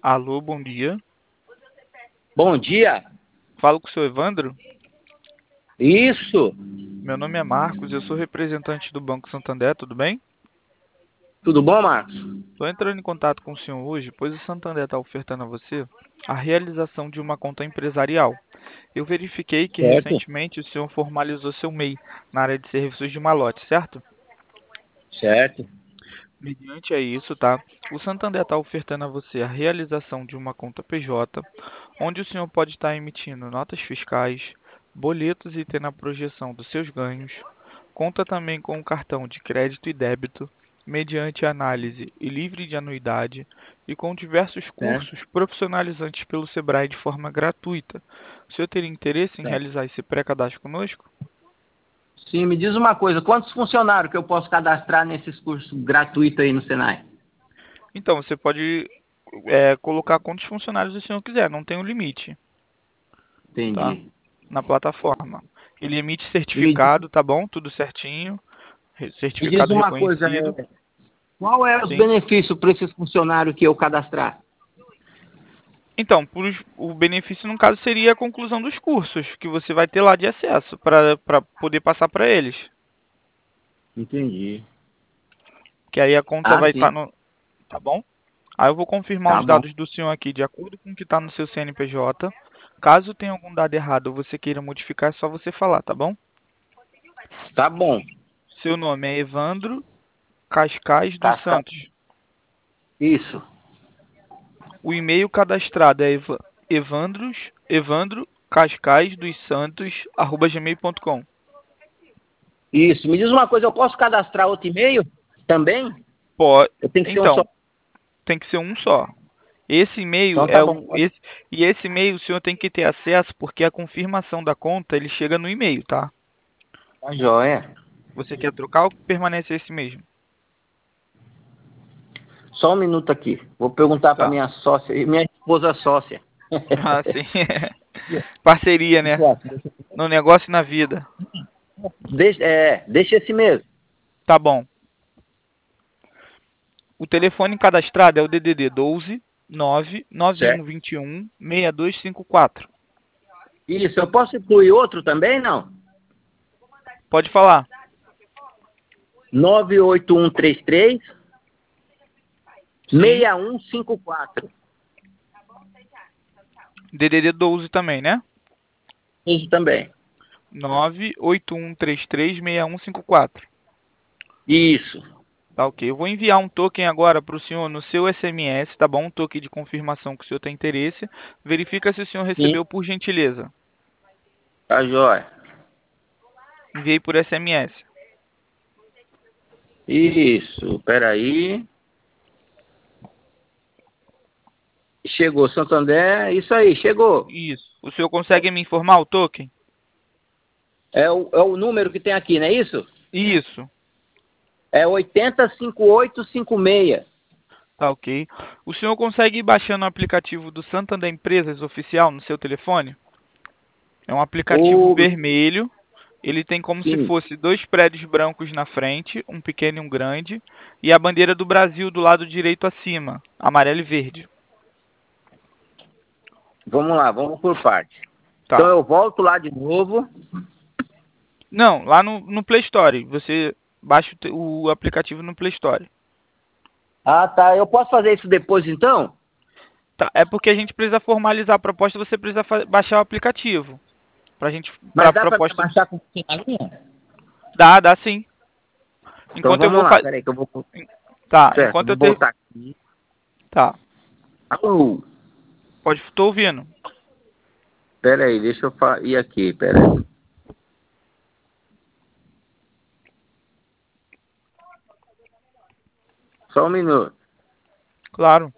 Alô, bom dia. Bom dia. Falo com o seu Evandro. Isso. Meu nome é Marcos, eu sou representante do Banco Santander, tudo bem? Tudo bom, Marcos? Estou entrando em contato com o senhor hoje, pois o Santander está ofertando a você a realização de uma conta empresarial. Eu verifiquei que Certo. recentemente o senhor formalizou seu MEI na área de serviços de malote, certo? Certo. Mediante a isso, tá? O Santander está ofertando a você a realização de uma conta PJ, onde o senhor pode estar emitindo notas fiscais, boletos e tendo a projeção dos seus ganhos. Conta também com um cartão de crédito e débito, mediante análise e livre de anuidade, e com diversos Certo. cursos profissionalizantes pelo Sebrae de forma gratuita. O senhor teria interesse em Certo. realizar esse pré-cadastro conosco? Sim, me diz uma coisa, quantos funcionários que eu posso cadastrar nesses cursos gratuitos aí no Senai? Então, você pode colocar quantos funcionários o senhor quiser, não tem um limite, tá? Entendi. Na plataforma. Ele emite E me, diz certificado, tá bom? Tudo certinho. me diz Certificado uma coisa, reconhecido. qual é os Sim. benefícios para esses funcionários que eu cadastrar? Então, o benefício, no caso, seria a conclusão dos cursos que você vai ter lá de acesso para poder passar para eles. Entendi. Que aí a conta Ah, vai estar sim. no. Tá bom? Aí eu vou confirmar Tá os bom. dados do senhor aqui de acordo com o que está no seu CNPJ. Caso tenha algum dado errado ou você queira modificar, é só você falar, tá bom? Tá bom. Seu nome é Evandro Cascais dos Casca. Santos. Isso. O e-mail cadastrado é Evandro Cascais dos Santos, @gmail.com. Isso. Me diz uma coisa, eu posso cadastrar outro e-mail também? Pode. Eu tenho que ser um só. Então, tem que ser um só. Esse e-mail Então tá é bom. esse e-mail o senhor tem que ter acesso porque a confirmação da conta ele chega no e-mail, tá? Tá joia. Você quer trocar ou permanece esse mesmo? Só um minuto aqui. Vou perguntar para Tá. minha sócia, minha esposa sócia. Ah, sim. Parceria, né? No negócio e na vida. Deixa esse mesmo. Tá bom. O telefone cadastrado é o DDD 12 Certo. 99121 6254. Isso, eu posso incluir outro também, não? Pode falar. 98133 Sim. 6154. DDD 12 também, né? Isso também. 981336154. Isso. Tá ok. Eu vou enviar um token agora para o senhor no seu SMS, tá bom? Um token de confirmação que o senhor tem interesse. Verifica se o senhor Sim, recebeu por gentileza. tá jóia. Enviei por SMS. Isso, peraí. Chegou, Santander. Isso aí, chegou. Isso. O senhor consegue me informar o token? É o número que tem aqui, não é isso? Isso. É 805856. Tá ok. O senhor consegue ir baixando o aplicativo do Santander Empresas oficial no seu telefone? É um aplicativo Ô, vermelho. Ele tem como se sim. fosse dois prédios brancos na frente, um pequeno e um grande, e a bandeira do Brasil do lado direito acima, amarelo e verde. Vamos lá, vamos por parte. Então Tá. eu volto lá de novo. Não, lá no Play Store. Você baixa o aplicativo no Play Store. Ah, tá. Eu posso fazer isso depois então? Tá. É porque a gente precisa formalizar a proposta, você precisa baixar o aplicativo. Pra Mas dá para me proposta. abaixar com você na linha? Dá sim. Então Enquanto eu vamos vou lá, fazer. peraí que eu vou. Tá, Certo, enquanto vou eu ter. voltar aqui. Tá. Alô, Tô ouvindo. peraí, deixa eu ir aqui, peraí. Só um minuto. Claro.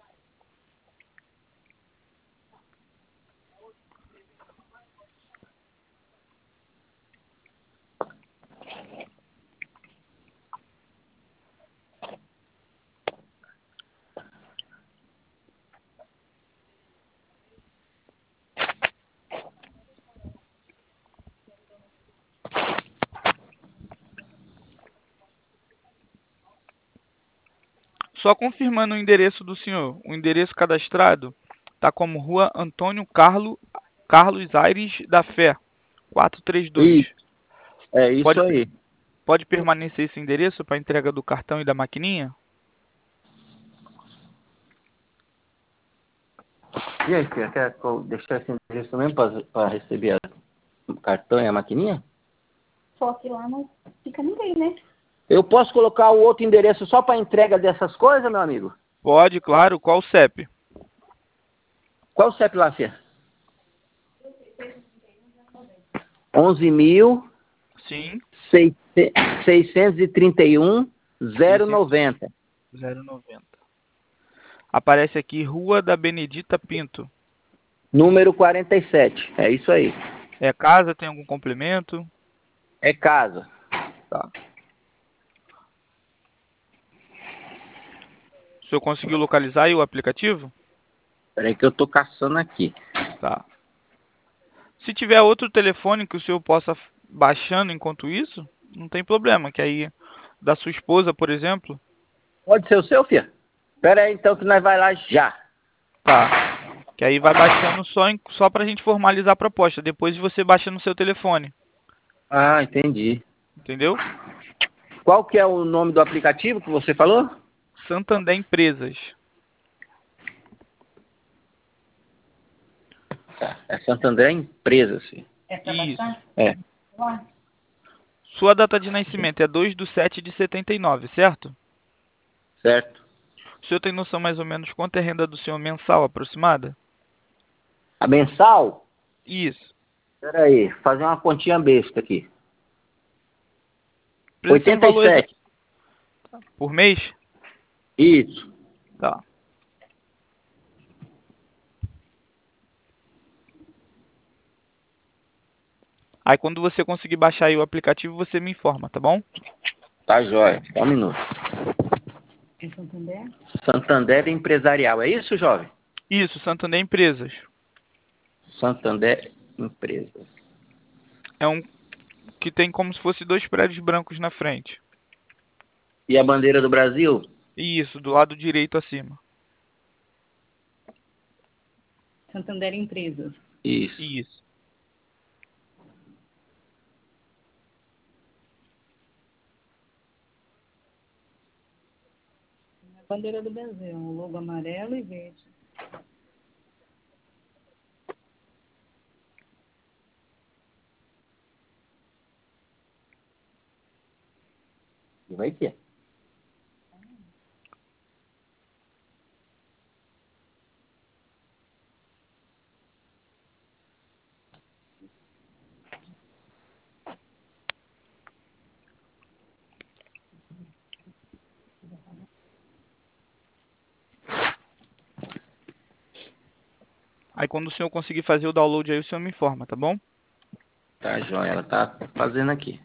Só confirmando o endereço do senhor. O endereço cadastrado está como Rua Antônio Carlos Aires da Fé, 432. E é isso Pode, aí. pode permanecer esse endereço para entrega do cartão e da maquininha? E aí, filha, quer que eu deixar esse endereço mesmo para receber o cartão e a maquininha? Só que lá não fica ninguém, né? Eu posso colocar o outro endereço só para entrega dessas coisas, meu amigo? Pode, claro. Qual o CEP? Qual o CEP lá, filha? 11.631 090. 090. Aparece aqui Rua da Benedita Pinto. Número 47. É isso aí. É casa? Tem algum complemento? É casa. Tá. O senhor conseguiu localizar aí o aplicativo? Peraí que eu tô caçando aqui. Tá. Se tiver outro telefone que o senhor possa baixando enquanto isso, não tem problema. Que aí, da sua esposa, por exemplo, Pode ser o seu, filha? Pera aí então que nós vai lá já. tá. Que aí vai baixando só pra gente formalizar a proposta. Depois você baixa no seu telefone. Ah, entendi. Entendeu? Qual que é o nome do aplicativo que você falou? Santander Empresas. Tá. É Santander Empresas, filha. É pra Isso. baixar? É, Lá. Sua data de nascimento é 2/7/79, certo? certo. O senhor tem noção mais ou menos quanto é a renda do senhor mensal aproximada? A mensal? Isso. Pera aí, fazer uma continha besta aqui. Precisa ser um valor 87. por mês? Isso. Tá. Aí quando você conseguir baixar aí o aplicativo, você me informa, tá bom? Tá jóia. Só um minuto. Em Santander? Santander Empresarial. É isso, jovem? Isso, Santander Empresas. Santander Empresas. É um que tem como se fosse dois prédios brancos na frente. E a bandeira do Brasil? Isso, do lado direito acima. Santander Empresas. Isso. Isso. A bandeira do Brasil, o logo amarelo e verde. E vai ter. Aí quando o senhor conseguir fazer o download aí, o senhor me informa, tá bom? Tá jóia. Ela tá fazendo aqui.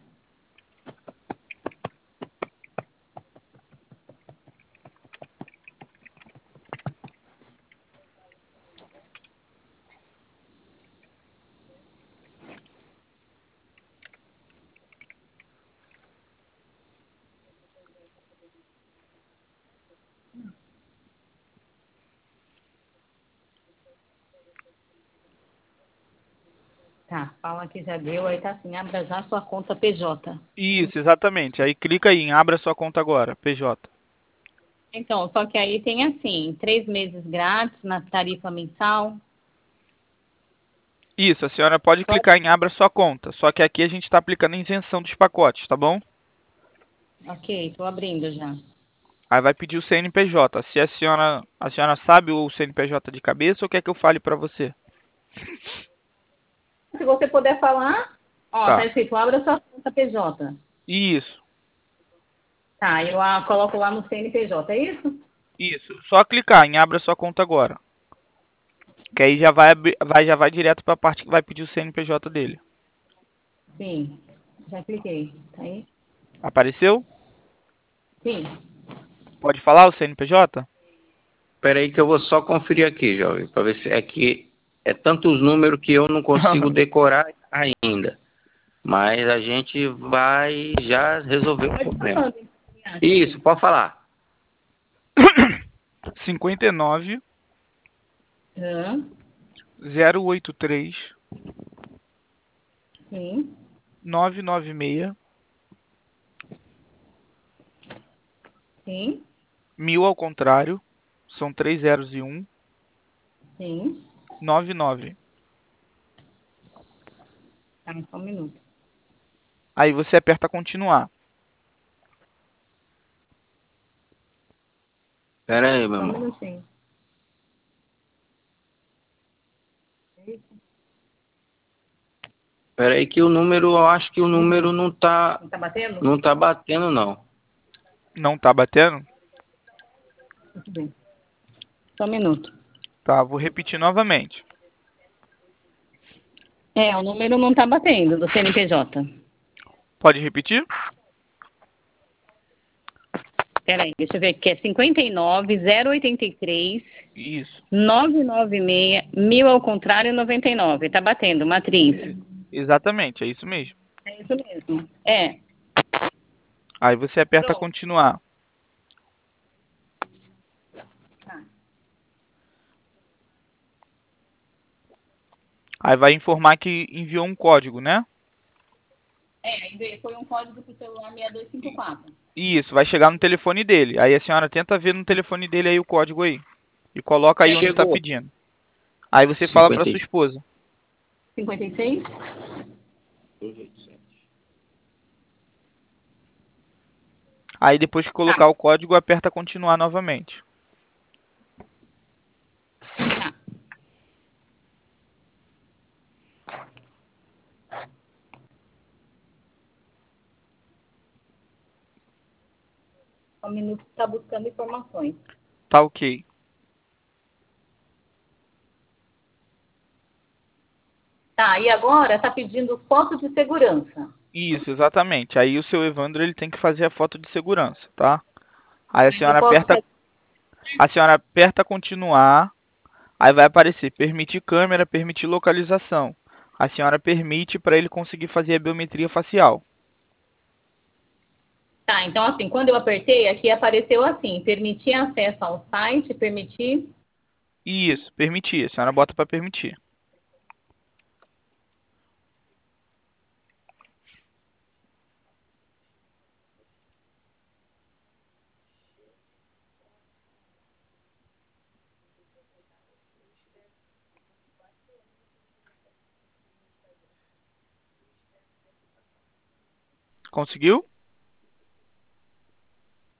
Tá, fala que já deu, aí tá assim, abra já sua conta PJ. Isso, exatamente. Aí clica aí em abra sua conta agora, PJ. Então, só que aí tem assim, 3 meses grátis na tarifa mensal. Isso, a senhora pode Só- clicar em abra sua conta. Só que aqui a gente está aplicando a isenção dos pacotes, tá bom? Ok, tô abrindo já. Aí vai pedir o CNPJ. Se a senhora sabe o CNPJ de cabeça ou quer que eu fale para você? Se você puder falar, ó, tá Tá. escrito, abra sua conta PJ. Isso, Tá, eu coloco lá no CNPJ, é isso? isso. Só clicar em abra sua conta agora. Que aí já vai direto para a parte que vai pedir o CNPJ dele. Sim, já cliquei. Tá aí? Apareceu? Sim. Pode falar o CNPJ? Pera aí que eu vou só conferir aqui, jovem, para ver se é que é tantos números que eu não consigo decorar ainda. Mas a gente vai já resolver o Pode problema. falar. Isso, pode falar. 59 Hã? 083 Sim, 996 sim, 1000 ao contrário, são 3 zeros e 1, sim. 99. Tá, só um minuto. Aí você aperta continuar. Pera aí, meu Só um irmão. minutinho. Pera aí que o número, eu acho que o número Não tá batendo? não tá batendo, não. Não tá batendo? Tudo bem. Só um minuto. Tá, vou repetir novamente. É, o número não tá batendo do CNPJ. Pode repetir? Peraí, deixa eu ver aqui. É 59 083 Isso. 996 1000 ao contrário 99. Tá batendo, matriz. Exatamente, é isso mesmo. É isso mesmo. É. Aí você aperta Pronto. continuar. Tá. Aí vai informar que enviou um código, né? É, aí foi um código pro celular 6254. Isso, vai chegar no telefone dele. Aí a senhora tenta ver no telefone dele aí o código aí. E coloca aí onde está Chegou. pedindo. Aí você fala para 50. sua esposa. 56? Aí depois que Tá, colocar o código, aperta continuar novamente. tá. Só um minuto que tá buscando informações. Tá ok. Tá, e agora tá pedindo foto de segurança. Isso, exatamente. Aí o seu Evandro ele tem que fazer a foto de segurança, tá? Aí Mas eu posso fazer. a senhora aperta continuar. Aí vai aparecer permitir câmera, permitir localização. A senhora permite para ele conseguir fazer a biometria facial. Tá, então assim, quando eu apertei, aqui apareceu assim: permitir acesso ao site, permitir. Isso, permitir. A senhora bota para permitir. Conseguiu?